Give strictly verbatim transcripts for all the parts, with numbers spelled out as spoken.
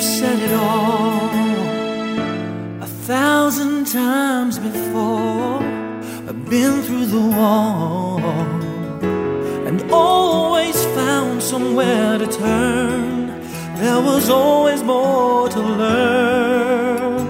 said it all a thousand times before. I've been through the wall and always found somewhere to turn. There was always more to learn.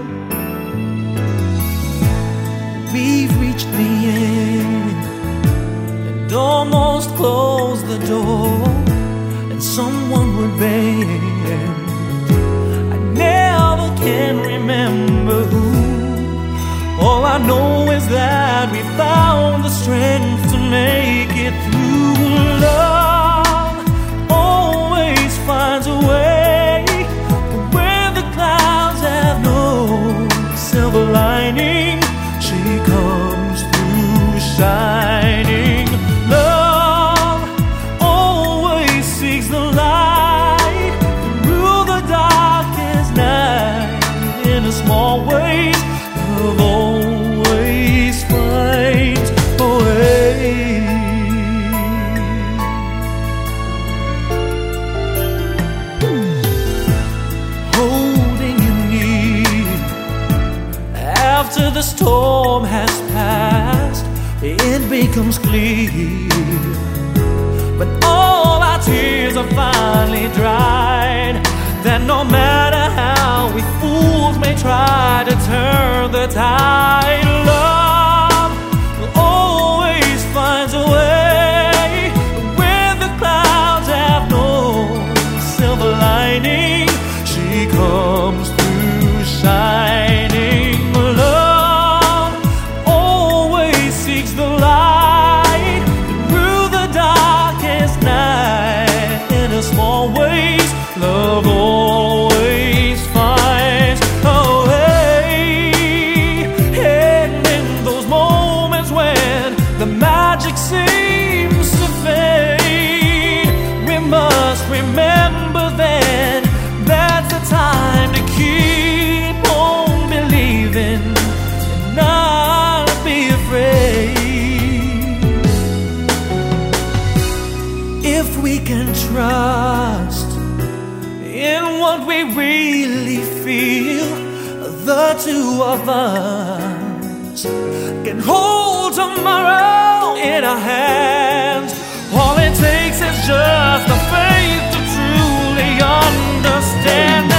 We've reached the end and almost closed the door, and someone would bend. I never can remember who. All I know is that we found the strength to make it through. Love always finds a way, but when the clouds have no silver lining, she comes through shining. Love always seeks the light through the darkest night. In a small ways, love always finds a way. Holding you near after the storm has passed, it becomes clear. But all our tears are finally dried, that no matter how we fools may try to turn the tide, love will always find a way. When the clouds have no silver lining, she comes through shining. Love always seeks the light through the darkest night. In a small ways, love always finds a way. And in those moments when the magic seems to fade, we must remember then that's the time to keep on believing and not be afraid. If we can trust in what we really feel, the two of us can hold tomorrow in our hands. All it takes is just the faith to truly understand.